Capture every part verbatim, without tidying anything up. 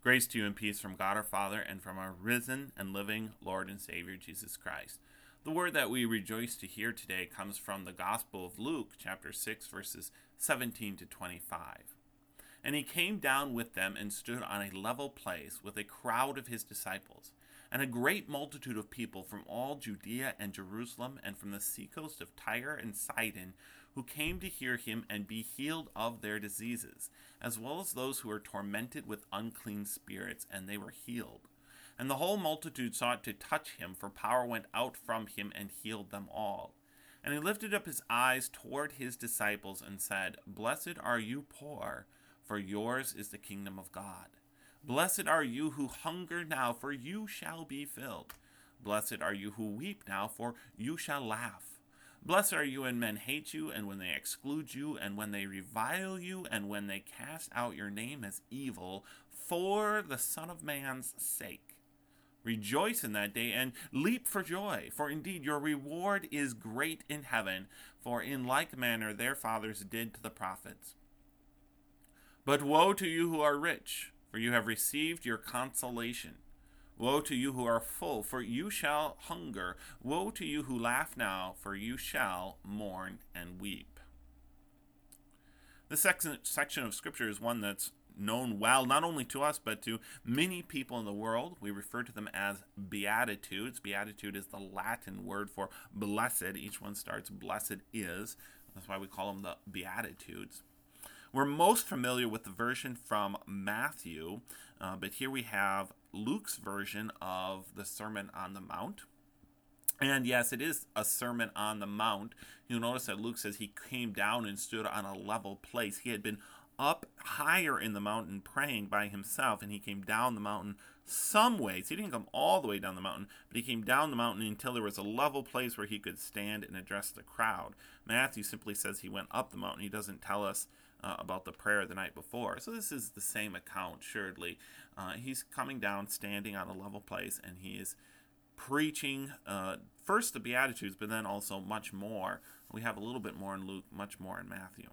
Grace to you and peace from God our Father and from our risen and living Lord and Savior Jesus Christ. The word that we rejoice to hear today comes from the Gospel of Luke, chapter six, verses seventeen to twenty-five. And he came down with them and stood on a level place with a crowd of his disciples, and a great multitude of people from all Judea and Jerusalem and from the seacoast of Tyre and Sidon, who came to hear him and be healed of their diseases, as well as those who were tormented with unclean spirits, and they were healed. And the whole multitude sought to touch him, for power went out from him and healed them all. And he lifted up his eyes toward his disciples and said, Blessed are you poor, for yours is the kingdom of God. Blessed are you who hunger now, for you shall be filled. Blessed are you who weep now, for you shall laugh. Blessed are you when men hate you, and when they exclude you, and when they revile you, and when they cast out your name as evil, for the Son of Man's sake. Rejoice in that day, and leap for joy, for indeed your reward is great in heaven, for in like manner their fathers did to the prophets. But woe to you who are rich, for you have received your consolation. Woe to you who are full, for you shall hunger. Woe to you who laugh now, for you shall mourn and weep. This section, section of Scripture is one that's known well, not only to us, but to many people in the world. We refer to them as Beatitudes. Beatitude is the Latin word for blessed. Each one starts, blessed is. That's why we call them the Beatitudes. We're most familiar with the version from Matthew, uh, but here we have Luke's version of the Sermon on the Mount. And yes, it is a Sermon on the Mount. You'll notice that Luke says he came down and stood on a level place. He had been up higher in the mountain praying by himself, and he came down the mountain some ways. He didn't come all the way down the mountain, but he came down the mountain until there was a level place where he could stand and address the crowd. Matthew simply says he went up the mountain. He doesn't tell us Uh, about the prayer the night before. So this is the same account, assuredly. Uh, he's coming down, standing on a level place, and he is preaching uh, first the Beatitudes, but then also much more. We have a little bit more in Luke, much more in Matthew.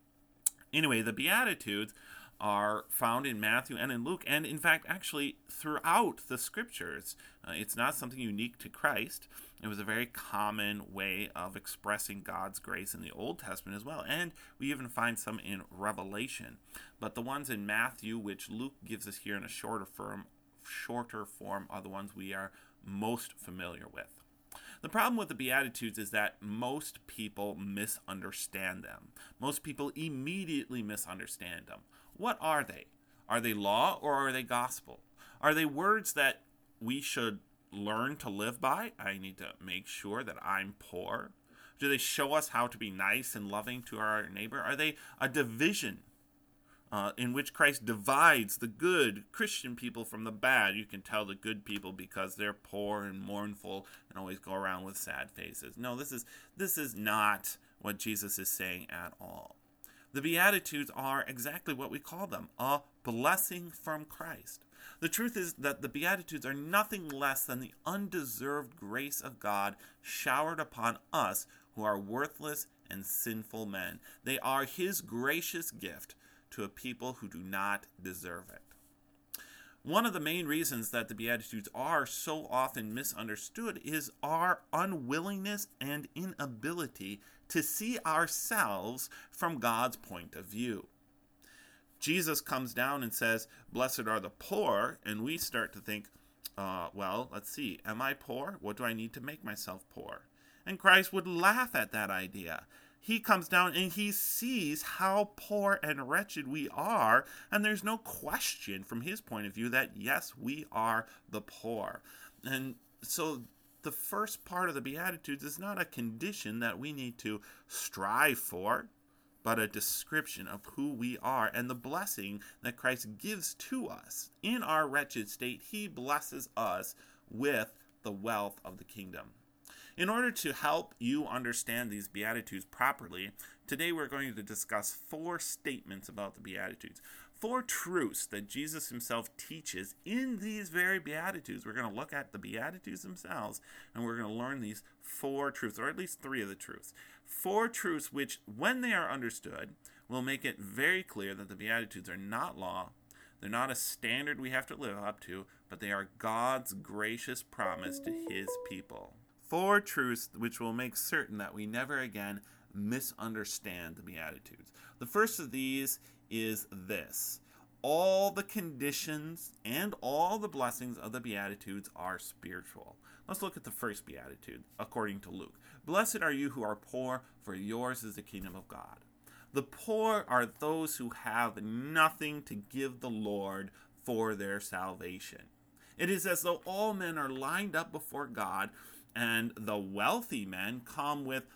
Anyway, the Beatitudes are found in Matthew and in Luke, and in fact, actually throughout the Scriptures. Uh, it's not something unique to Christ. It was a very common way of expressing God's grace in the Old Testament as well, and we even find some in Revelation. But the ones in Matthew, which Luke gives us here in a shorter form, shorter form, are the ones we are most familiar with. The problem with the Beatitudes is that most people misunderstand them. Most people immediately misunderstand them. What are they? Are they law or are they gospel? Are they words that we should learn to live by? I need to make sure that I'm poor. Do they show us how to be nice and loving to our neighbor? Are they a division uh, in which Christ divides the good Christian people from the bad? You can tell the good people because they're poor and mournful and always go around with sad faces. No, this is this is not what Jesus is saying at all. The Beatitudes are exactly what we call them, a blessing from Christ. The truth is that the Beatitudes are nothing less than the undeserved grace of God showered upon us who are worthless and sinful men. They are his gracious gift to a people who do not deserve it. One of the main reasons that the Beatitudes are so often misunderstood is our unwillingness and inability to see ourselves from God's point of view. Jesus comes down and says, Blessed are the poor, and we start to think, uh, well, let's see, am I poor? What do I need to make myself poor? And Christ would laugh at that idea. He comes down and he sees how poor and wretched we are, and there's no question from his point of view that, yes, we are the poor. And so the first part of the Beatitudes is not a condition that we need to strive for, but a description of who we are and the blessing that Christ gives to us. In our wretched state, he blesses us with the wealth of the kingdom. In order to help you understand these Beatitudes properly, today we're going to discuss four statements about the Beatitudes. Four truths that Jesus himself teaches in these very Beatitudes. We're going to look at the Beatitudes themselves, and we're going to learn these four truths, or at least three of the truths. Four truths which, when they are understood, will make it very clear that the Beatitudes are not law, They're not a standard we have to live up to, but they are God's gracious promise to his people. Four truths which will make certain that we never again misunderstand the Beatitudes. The first of these is this: all the conditions and all the blessings of the Beatitudes are spiritual. Let's look at the first Beatitude, according to Luke. Blessed are you who are poor, for yours is the kingdom of God. The poor are those who have nothing to give the Lord for their salvation. It is as though all men are lined up before God, and the wealthy men come with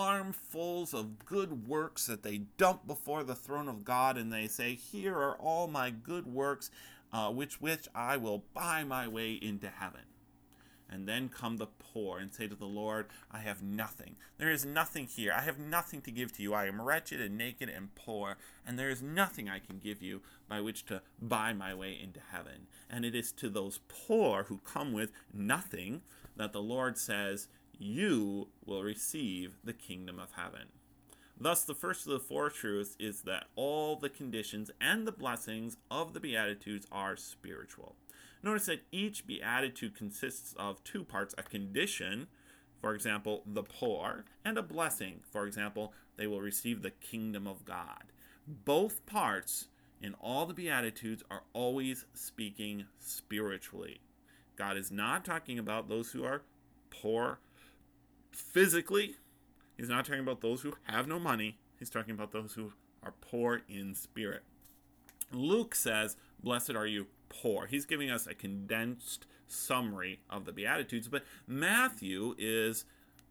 armfuls of good works that they dump before the throne of God, and they say, here are all my good works, uh, which which I will buy my way into heaven. And then come the poor and say to the Lord, I have nothing. There is nothing here. I have nothing to give to you. I am wretched and naked and poor, and there is nothing I can give you by which to buy my way into heaven. And it is to those poor who come with nothing that the Lord says, you will receive the kingdom of heaven. Thus, the first of the four truths is that all the conditions and the blessings of the Beatitudes are spiritual. Notice that each Beatitude consists of two parts: a condition, for example, the poor, and a blessing, for example, they will receive the kingdom of God. Both parts in all the Beatitudes are always speaking spiritually. God is not talking about those who are poor physically. He's not talking about those who have no money. He's talking about those who are poor in spirit. Luke says, blessed are you poor. He's giving us a condensed summary of the Beatitudes, but Matthew is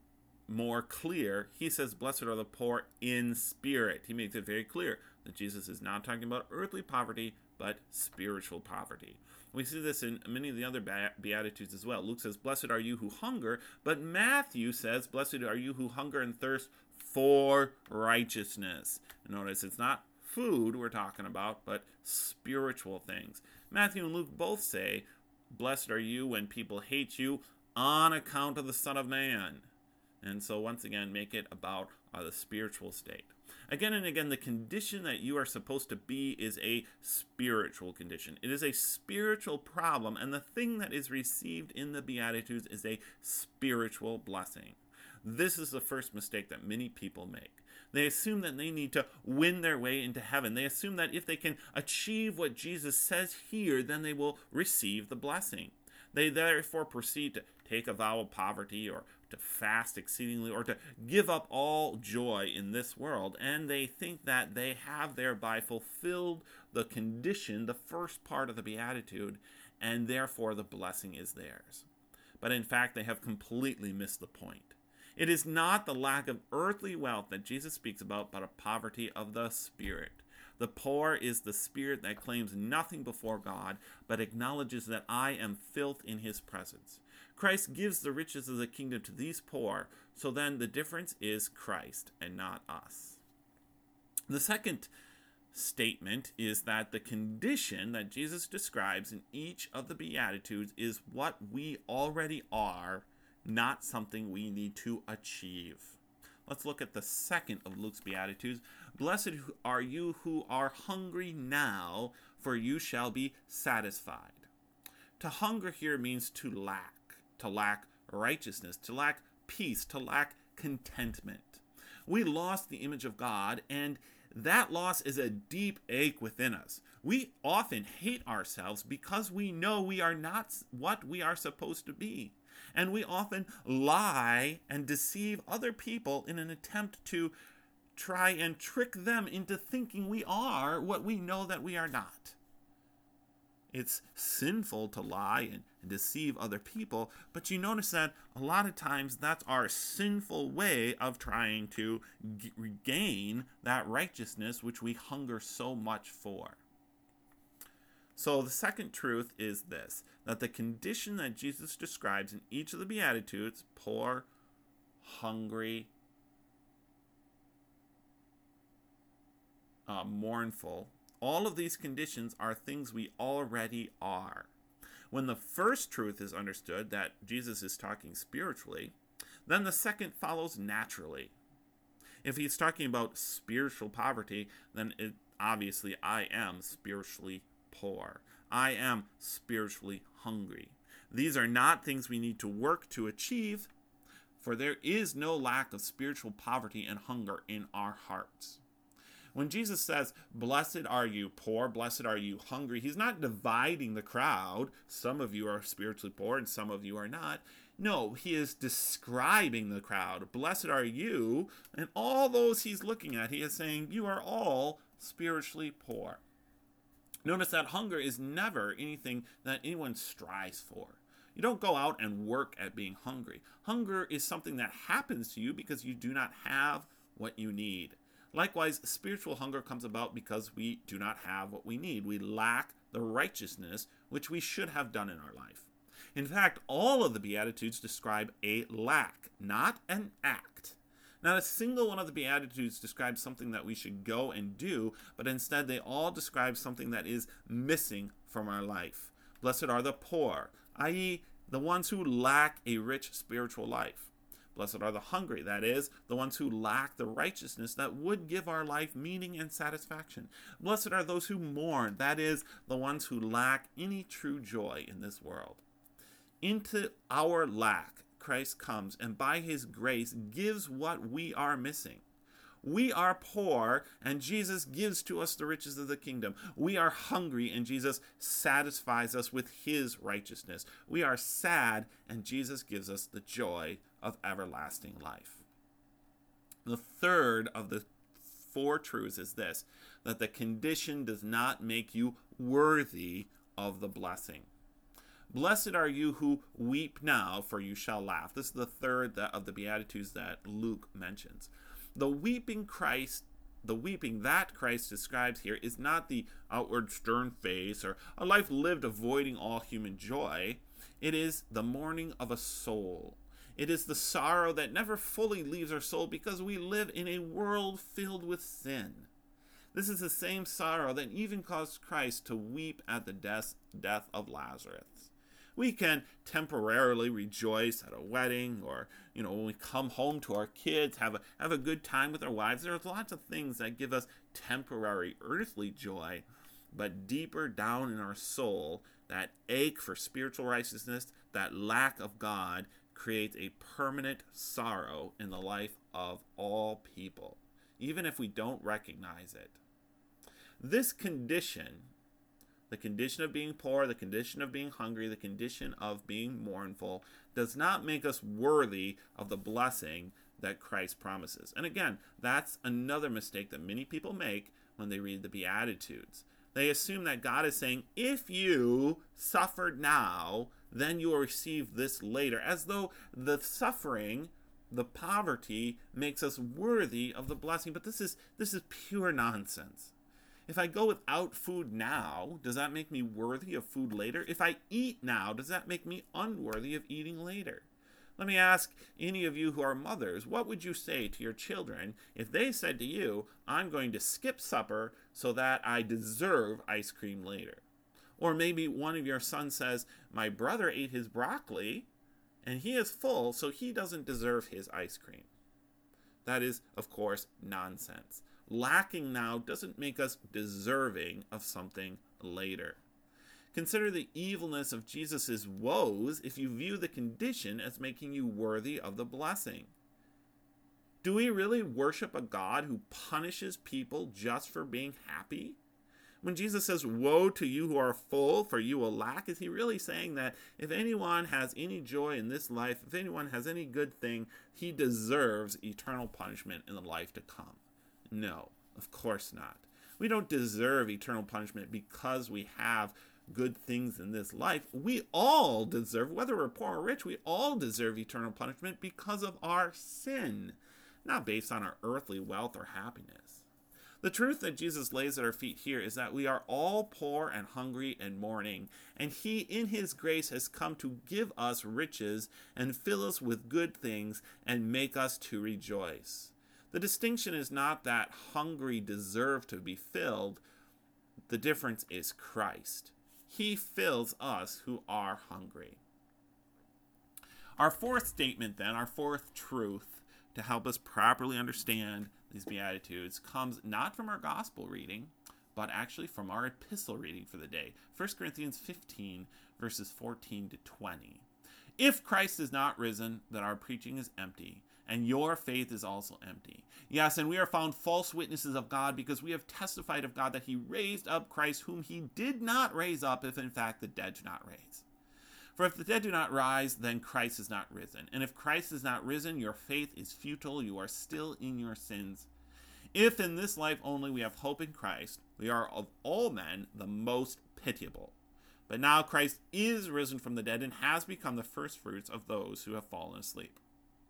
more clear. He says, blessed are the poor in spirit. He makes it very clear that Jesus is not talking about earthly poverty, but spiritual poverty. We see this in many of the other Beatitudes as well. Luke says, blessed are you who hunger, but Matthew says, blessed are you who hunger and thirst for righteousness. Notice it's not food we're talking about, but spiritual things. Matthew and Luke both say, blessed are you when people hate you on account of the Son of Man. And so once again, make it about uh, the spiritual state. Again and again, the condition that you are supposed to be is a spiritual condition. It is a spiritual problem, and the thing that is received in the Beatitudes is a spiritual blessing. This is the first mistake that many people make. They assume that they need to win their way into heaven. They assume that if they can achieve what Jesus says here, then they will receive the blessing. They therefore proceed to take a vow of poverty, or to fast exceedingly, or to give up all joy in this world, and they think that they have thereby fulfilled the condition, the first part of the Beatitude, and therefore the blessing is theirs. But in fact, they have completely missed the point. It is not the lack of earthly wealth that Jesus speaks about, but a poverty of the spirit. The poor is the spirit that claims nothing before God, but acknowledges that I am filth in his presence. Christ gives the riches of the kingdom to these poor, so then the difference is Christ and not us. The second statement is that the condition that Jesus describes in each of the Beatitudes is what we already are, not something we need to achieve. Let's look at the second of Luke's Beatitudes. Blessed are you who are hungry now, for you shall be satisfied. To hunger here means to lack, to lack righteousness, to lack peace, to lack contentment. We lost the image of God, and that loss is a deep ache within us. We often hate ourselves because we know we are not what we are supposed to be. And we often lie and deceive other people in an attempt to try and trick them into thinking we are what we know that we are not. It's sinful to lie and deceive other people, but you notice that a lot of times that's our sinful way of trying to g- regain that righteousness which we hunger so much for. So the second truth is this, that the condition that Jesus describes in each of the Beatitudes, poor, hungry, uh, mournful, all of these conditions are things we already are. When the first truth is understood, that Jesus is talking spiritually, then the second follows naturally. If he's talking about spiritual poverty, then it, obviously I am spiritually poor. I am spiritually hungry. These are not things we need to work to achieve, for there is no lack of spiritual poverty and hunger in our hearts. When Jesus says, blessed are you poor, blessed are you hungry, he's not dividing the crowd. Some of you are spiritually poor and some of you are not. No, he is describing the crowd. Blessed are you, and all those he's looking at, he is saying, you are all spiritually poor. Notice that hunger is never anything that anyone strives for. You don't go out and work at being hungry. Hunger is something that happens to you because you do not have what you need. Likewise, spiritual hunger comes about because we do not have what we need. We lack the righteousness which we should have done in our life. In fact, all of the Beatitudes describe a lack, not an act. Not a single one of the Beatitudes describes something that we should go and do, but instead they all describe something that is missing from our life. Blessed are the poor, that is, the ones who lack a rich spiritual life. Blessed are the hungry, that is, the ones who lack the righteousness that would give our life meaning and satisfaction. Blessed are those who mourn, that is, the ones who lack any true joy in this world. Into our lack, Christ comes and by his grace gives what we are missing. We are poor and Jesus gives to us the riches of the kingdom. We are hungry and Jesus satisfies us with his righteousness. We are sad and Jesus gives us the joy of everlasting life. The third of the four truths is this, that the condition does not make you worthy of the blessing. Blessed are you who weep now, for you shall laugh. This is the third of the Beatitudes that Luke mentions. The weeping Christ, the weeping that Christ describes here is not the outward stern face or a life lived avoiding all human joy. It is the mourning of a soul. It is the sorrow that never fully leaves our soul because we live in a world filled with sin. This is the same sorrow that even caused Christ to weep at the death, death of Lazarus. We can temporarily rejoice at a wedding or, you know, when we come home to our kids, have a, have a good time with our wives. There's lots of things that give us temporary earthly joy, but deeper down in our soul, that ache for spiritual righteousness, that lack of God, creates a permanent sorrow in the life of all people, even if we don't recognize it. This condition, the condition of being poor, the condition of being hungry, the condition of being mournful, does not make us worthy of the blessing that Christ promises. And again, that's another mistake that many people make when they read the Beatitudes. They assume that God is saying, if you suffered now, then you will receive this later, as though the suffering, the poverty, makes us worthy of the blessing. But this is this is pure nonsense. If I go without food now, does that make me worthy of food later? If I eat now, does that make me unworthy of eating later? Let me ask any of you who are mothers, what would you say to your children if they said to you, I'm going to skip supper so that I deserve ice cream later? Or maybe one of your sons says, my brother ate his broccoli and he is full, so he doesn't deserve his ice cream. That is, of course, nonsense. Lacking now doesn't make us deserving of something later. Consider the evilness of Jesus' woes if you view the condition as making you worthy of the blessing. Do we really worship a God who punishes people just for being happy? When Jesus says, woe to you who are full, for you will lack, is he really saying that if anyone has any joy in this life, if anyone has any good thing, he deserves eternal punishment in the life to come? No, of course not. We don't deserve eternal punishment because we have good things in this life. We all deserve, whether we're poor or rich, we all deserve eternal punishment because of our sin, not based on our earthly wealth or happiness. The truth that Jesus lays at our feet here is that we are all poor and hungry and mourning, and he, in his grace, has come to give us riches and fill us with good things and make us to rejoice. The distinction is not that hungry deserve to be filled. The difference is Christ. He fills us who are hungry. Our fourth statement then, our fourth truth to help us properly understand these Beatitudes comes not from our gospel reading, but actually from our epistle reading for the day, First Corinthians fifteen, verses fourteen to twenty. If Christ is not risen, then our preaching is empty, and your faith is also empty. Yes, and we are found false witnesses of God, because we have testified of God that he raised up Christ, whom he did not raise up, if in fact the dead do not raise. For if the dead do not rise, then Christ is not risen. And if Christ is not risen, your faith is futile, you are still in your sins. If in this life only we have hope in Christ, we are of all men the most pitiable. But now Christ is risen from the dead and has become the firstfruits of those who have fallen asleep.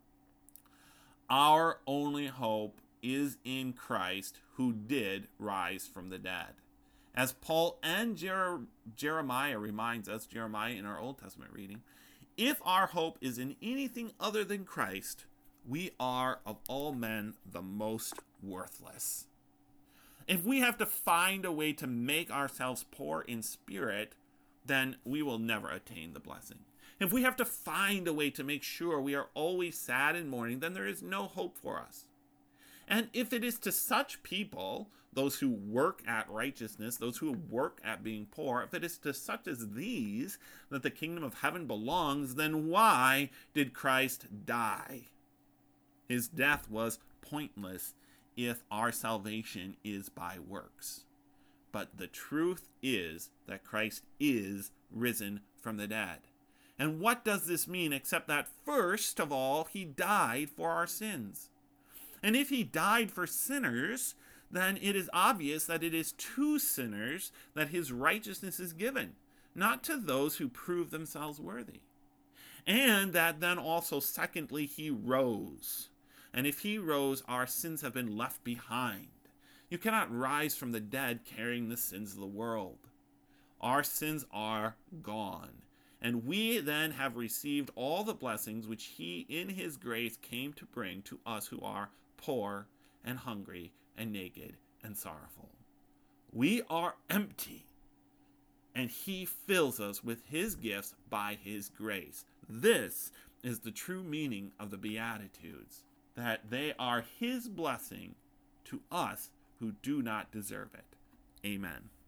Our only hope is in Christ, who did rise from the dead. As Paul and Jer- Jeremiah reminds us, Jeremiah in our Old Testament reading, if our hope is in anything other than Christ, we are of all men the most worthless. If we have to find a way to make ourselves poor in spirit, then we will never attain the blessing. If we have to find a way to make sure we are always sad and mourning, then there is no hope for us. And if it is to such people, those who work at righteousness, those who work at being poor, if it is to such as these that the kingdom of heaven belongs, then why did Christ die? His death was pointless if our salvation is by works. But the truth is that Christ is risen from the dead. And what does this mean except that first of all, he died for our sins? And if he died for sinners, then it is obvious that it is to sinners that his righteousness is given, not to those who prove themselves worthy. And that then also, secondly, he rose. And if he rose, our sins have been left behind. You cannot rise from the dead carrying the sins of the world. Our sins are gone. And we then have received all the blessings which he in his grace came to bring to us who are poor and hungry and naked and sorrowful. We are empty, and he fills us with his gifts by his grace. This is the true meaning of the Beatitudes, that they are his blessing to us who do not deserve it. Amen.